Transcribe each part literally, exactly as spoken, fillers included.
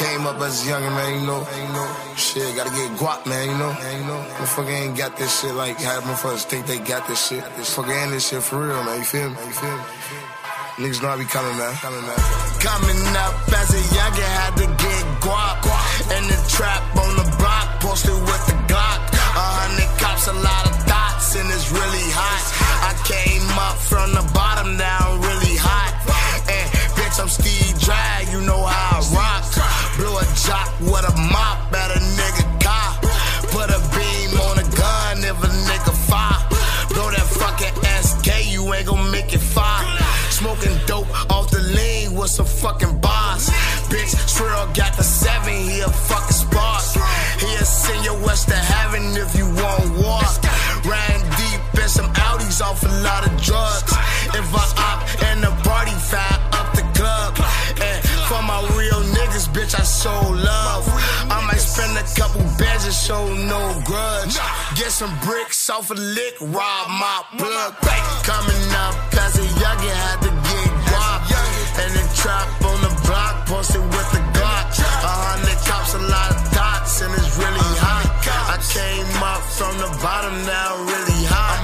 came up as a youngin', man, you know, you know, shit, gotta get guap, man, you know, man, you know. Motherfucker ain't got this shit like how motherfuckers think they got this shit. This fucker ain't this shit for real, man, you feel me? You feel me? Niggas know I be coming, man, coming, man. Coming up as a youngin', had to get guap. In the trap on the block, posted with the Glock. A hundred cops, a lot of thoughts, and it's really hot. I came up from the bottom, now I'm really hot. And bitch, I'm Steve Drag, you know how I rock. Blew a jock with a mop at a nigga car. Put a beam on a gun if a nigga fire. Blow that fucking S K, you ain't gon' make it fire. Smoking dope off the lean with some fucking bars. Bitch, Trill got the seven, he a fucking spark. He'll send your west to heaven if you want war. Ran deep in some Audis off a lot of drugs. If I op and the party fire up the club. And for my real niggas, bitch, I show love. I might spend a couple bands and show no grudge. Get some bricks off a lick, rob my plug. Coming up, cause a youngin' had to get guap. And the trap on the block, posted with the Glock. A hundred cops, a lot of dots, and it's really hot. I came up from the bottom, now really hot.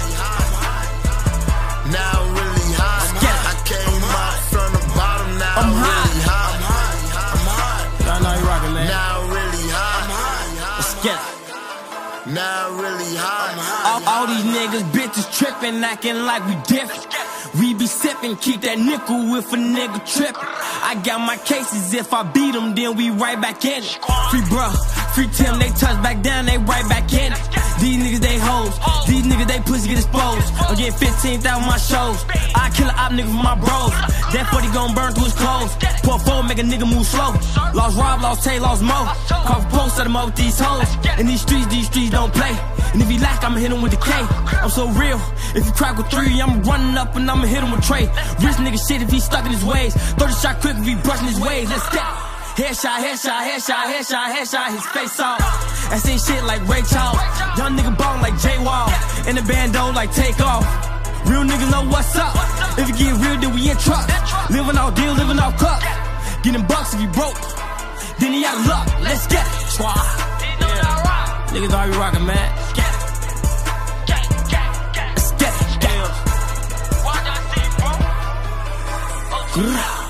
Now really hot. I came up from the bottom, now really hot. Y'all know you rockin', man. Now really hot. Let's get it. Now really hot. All, all these niggas, bitches trippin', acting like we different. We be sippin', keep that nickel if a nigga trippin'. I got my cases, if I beat them, then we right back in it. Free bruh, free Tim, they touch back down, they right back in it. These niggas, they hoes, these niggas, they pussy get exposed. I'm getting fifteen thousand my shows. I kill a op nigga for my bros. That forty gon' burn through his clothes. Pour four, make a nigga move slow. Lost Rob, lost Tay, lost Mo. Call for post, set him up with these hoes. In these streets, these streets don't play. And if he lack, I'ma hit him with the K. I'm so real, if you crack with three, I'm running up and I'ma hit him with Trey. Rich nigga shit if he stuck in his ways. thirty shot quick if he brushing his ways. Let's step. Headshot, headshot, headshot, headshot, headshot, his face off. I seen shit like Ray Charles. Young nigga ballin' like J Wall. In the bando like Takeoff. Real niggas know what's up. If you get real, then we in truck. Living off deal, living off cup. Getting bucks if you broke. Then he out of luck. Let's get it. Squad. Yeah. Niggas already rockin', man. Let's get it. Let's get it. Let's get it.